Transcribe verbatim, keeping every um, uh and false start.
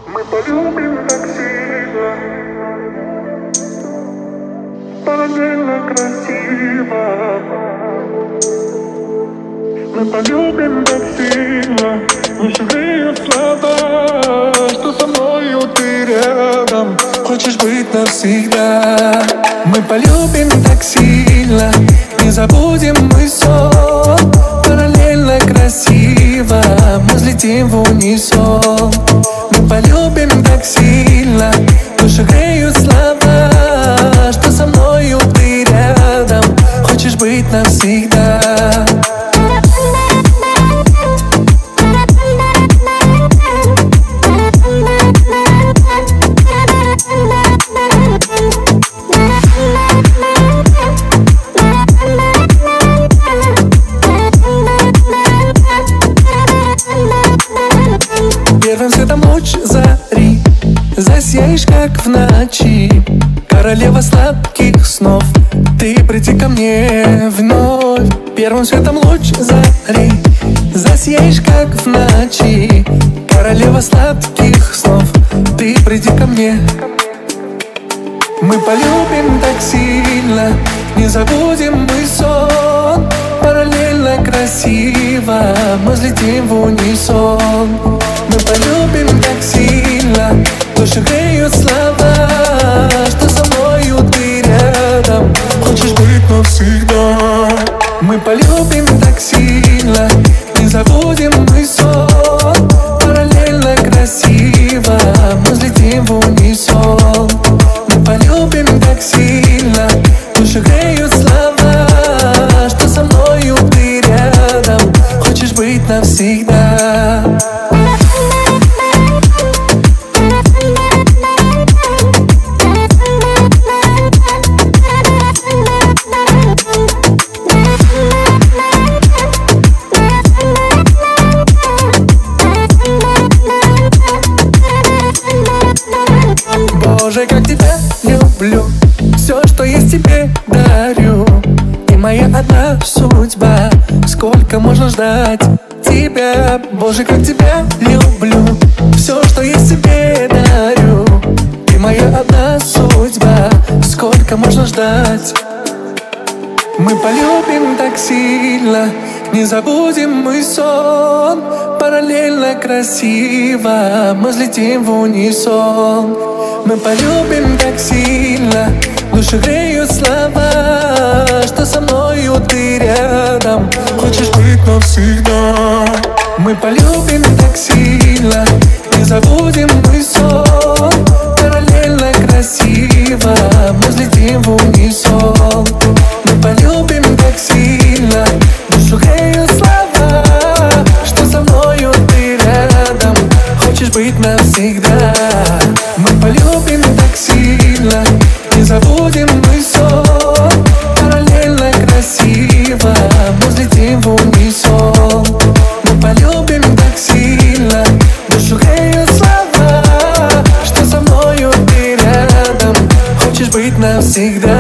Мы полюбим так сильно, параллельно красиво. Мы полюбим так сильно, не жалею слова, что со мною ты рядом, хочешь быть навсегда. Мы полюбим так сильно, не забудем мы сон, параллельно красиво, мы взлетим в унисон. Мы полюбим так сильно, душу греют слова, что со мною ты рядом, хочешь быть навсегда. Первым светом луч зари, засияешь, как в ночи, королева сладких снов, ты приди ко мне вновь. Первым светом луч зари, засияешь, как в ночи, королева сладких снов, ты приди ко мне. Мы полюбим так сильно, не забудем мы сон, параллельно красиво, мы взлетим в унисон. Мы полюбим так сильно, душу греют слова, что со мною ты рядом, хочешь быть навсегда. Мы полюбим так сильно, не забудем мы сон, параллельно красиво, мы взлетим в унисон. Мы полюбим так сильно, душу греют слова, что со мною ты рядом, хочешь быть навсегда. Боже, как тебя люблю, все, что есть, тебе дарю. Ты моя одна судьба, сколько можно ждать тебя. Боже, как тебя люблю, все, что есть, тебе дарю. Ты моя одна судьба, сколько можно ждать. Мы полюбим так сильно, не забудем мы сон, параллельно красиво, мы взлетим в унисон. Мы полюбим так сильно, душу греют слова, что со мною ты рядом, хочешь быть навсегда. Мы полюбим так сильно, не забудем мы сон, параллельно красиво, мы взлетим в унисон. Мы полюбим так сильно, душу греют слова, что со мною ты рядом, хочешь быть навсегда. Мы полюбим так сильно, не забудем мы сон, параллельно красиво, мы взлетим в унисон. Мы полюбим так сильно, душу греют слова, что со мною ты рядом, хочешь быть навсегда.